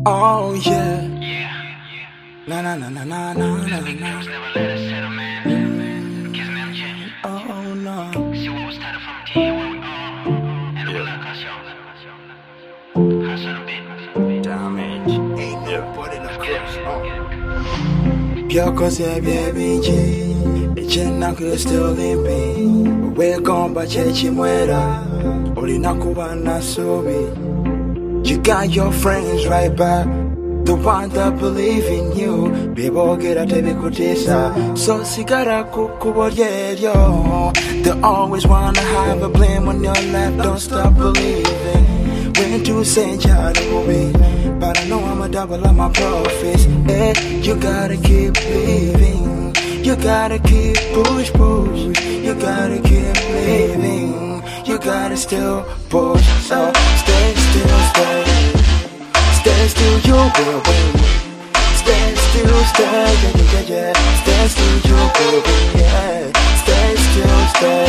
Oh yeah. Na na na na na na na na. Oh no. Damage. Ain't no put in the cross. Pure cause yeah, baby G. Echena que still limping. We're gone by chechi muera. Olina kubana sobi. You got your friends right back. The one that believe in you. People get a baby kutisa. So sigara kuku yo. They always wanna have a blame on your life. Don't stop believing. When to say child movie. But I know I'm a double of my profits. Hey, you gotta keep believing. You gotta keep push. You gotta keep living. You gotta still push. So stay still, stay. Stay still, you will win. Stay still, stay, yeah. Stay still, you will win, yeah. Stay still, stay.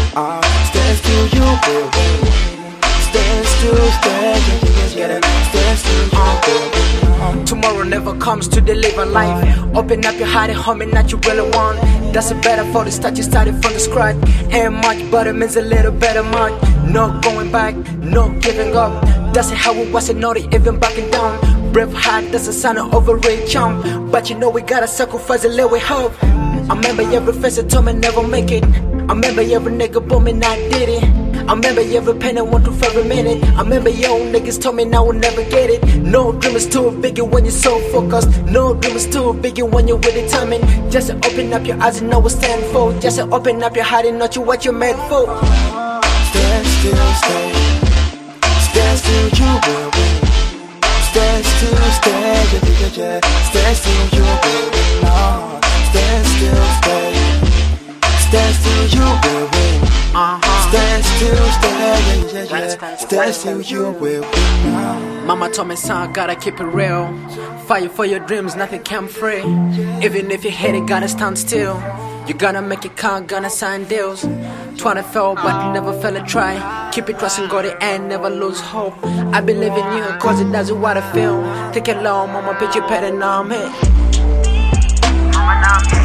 Stay still, you will win. Stay still, stay, yeah. Stay still, you will win. Tomorrow never comes to deliver life. Open up your heart and homie that you really want. That's it better for the start, you started from the scratch. Ain't much, but it means a little better much. No going back, no giving up. That's how it was, and not even backing down. Brave heart, that's a sign of overrated jump. But you know we gotta sacrifice a little hope. I remember every face that told me never make it. I remember every nigga booming, I did it. I remember every pen I went through for every minute. I remember your niggas told me I would never get it. No dream is too big when you're so focused. No dream is too big when you're with determined. Just open up your eyes and know what stand for. Just open up your heart and know what you're made for. Stand still, stay. Stand still, you will win. Stand still, stay, yeah. Stand still, you will win. Stand still, stay. Stand still, you will win. Stand still, stay, yeah. Stand still, you will win. Mama told me, son, gotta keep it real. Fight for your dreams, nothing come free. Even if you hate it, gotta stand still. You gotta make it count, gonna sign deals. Tryna fail, but never fail a try. Keep it trusting God and never lose hope. I believe in you, cause it does what I feel. Take it long, mama, bitch, you better know I'm here. Mama, now I'm here.